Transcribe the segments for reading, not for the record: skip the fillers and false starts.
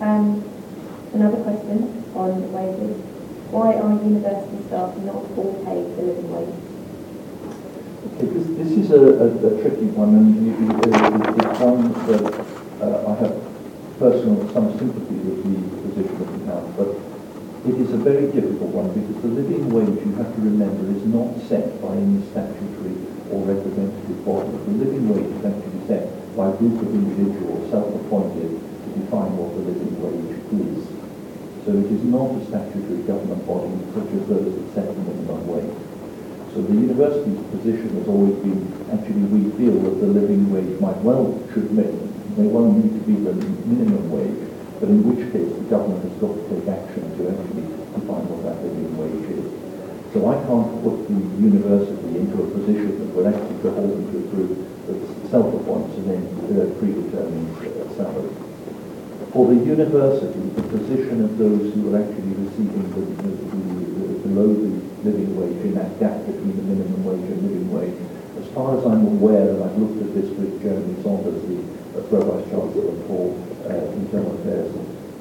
And another question on wages. Why are university staff not all paid the living wage? Okay, this is a tricky one, and it's one that I have some sympathy with the position that we have, but it is a very difficult one because the living wage, you have to remember, is not set by any statutory or representative body. The living wage is actually set by a group of individuals self-appointed to define what the living wage is. So it is not a statutory government body such as those that set the minimum wage. So the university's position has always been, actually we feel that the living wage may well need to be the minimum wage, but in which case the government has got to take action to actually define what that living wage is. So I can't put the university into a position that will actually beholden to a group that self-appoints and then predetermines salary. For the university, the position of those who are actually receiving below the living wage in that gap between the minimum wage and living wage, as far as I'm aware, and I've looked at this with Jeremy Saunders, the Pro-Vice Chancellor for Internal Affairs,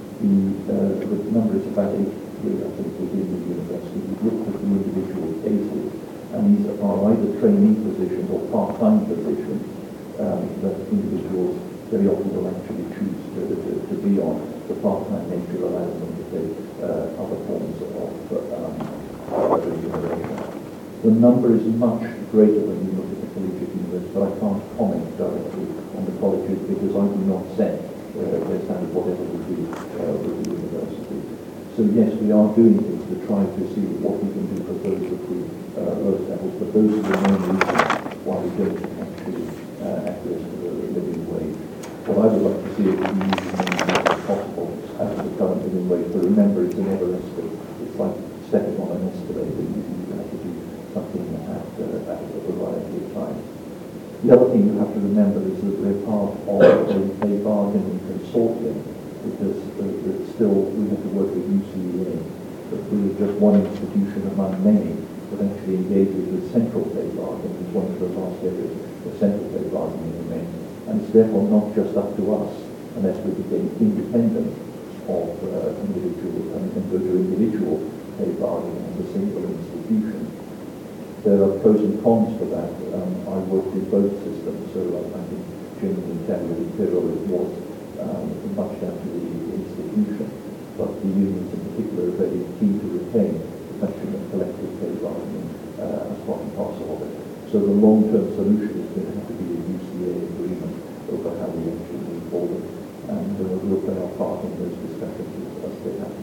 the number is about 83, I think, within the university. We've looked at the individual cases, and these are either trainee positions or part-time positions that individuals very often will actually choose to be on. The part-time nature allows them to take other forms of remuneration. The number is much greater when you look at the collegiate university, but I can't comment directly on the colleges because I do not set their standard, whatever we do with the university. So yes, we are doing things to try to see what we can do for those at the lowest levels, but those are the main reasons why we don't actually access the living wage. What I would like to see is we use as many as possible as the current living wage, but remember it's an escalator. It's like stepping on an escalator. You have to do something at a variety of times. The other thing you have to remember is that we're part of a bargaining consortium because still we have to work with UCEA. But we are just one institution among many that actually engages with central pay bargaining. It's one of the last areas of central pay bargaining remains. And it's therefore not just up to us, unless we become independent of individual and go to individual pay bargaining as a single institution. There are pros and cons for that. I worked in both systems, so I think Jim can tell you that Imperial was much down to the institution, but the unions in particular are very keen to retain the function of collective pay bargaining as part and parcel of it. So the long-term solution is going to have to be a UCA agreement over how we actually move forward, and we'll play our part in those discussions as they happen.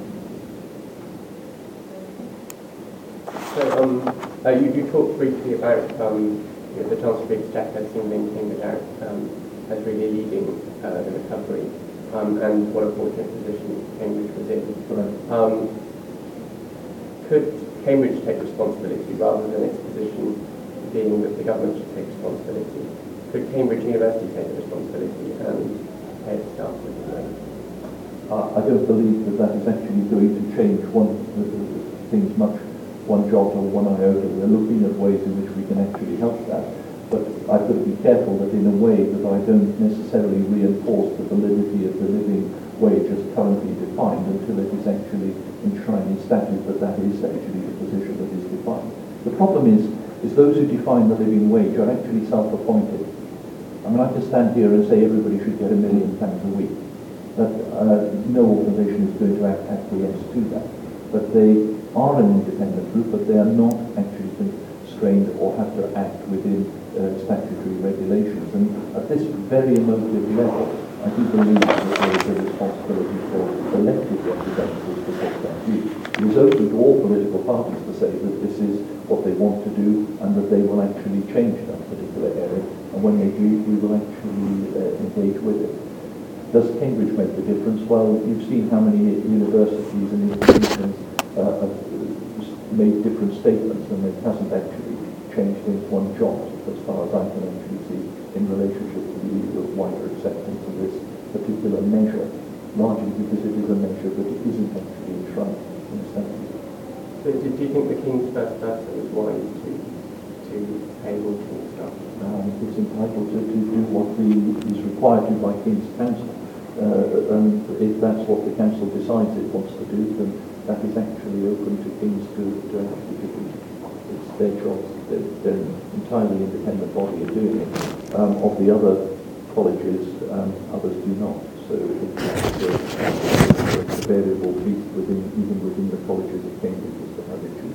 So you talked briefly about the Chancellor of the Exchequer singling Cambridge out as really leading the recovery and what a fortunate position Cambridge was in. Right. Could Cambridge take responsibility rather than its position being that the government should take responsibility? Could Cambridge University take the responsibility and pay its staff with the wage? I don't believe that is actually going to change things much, one jot or one iota. We're looking at ways in which we can actually help that. But I've got to be careful that in a way that I don't necessarily reinforce the validity of the living wage as currently defined until it is actually enshrined in statute that is actually the position that is defined. The problem is those who define the living wage are actually self-appointed. I mean, I can stand here and say everybody should get £1 million a week. But no organisation is going to acquiesce to that. But they are an independent group, but they are not actually constrained or have to act within statutory regulations. And at this very emotive level, I do believe that there is a responsibility for elected representatives to take that view. It is open to all political parties to say that this is what they want to do and that they will actually change that particular area. And when they do, we will actually engage with it. Does Cambridge make a difference? Well, you've seen how many universities and institutions have made different statements, and it hasn't actually changed things one jot, as far as I can actually see, in relationship to the wider acceptance of this particular measure, largely because it is a measure that isn't actually enshrined in the statute. So do you think the King's first person is wise to pay all King's staff? It's entitled to do what is required to by King's Council. if that's what the council decides it wants to do, then that is actually open to King's to actually do it. It's their job. They're an entirely independent body of doing it. Of the other colleges, others do not. So it's a variable piece even within the colleges of Cambridge as to how they choose.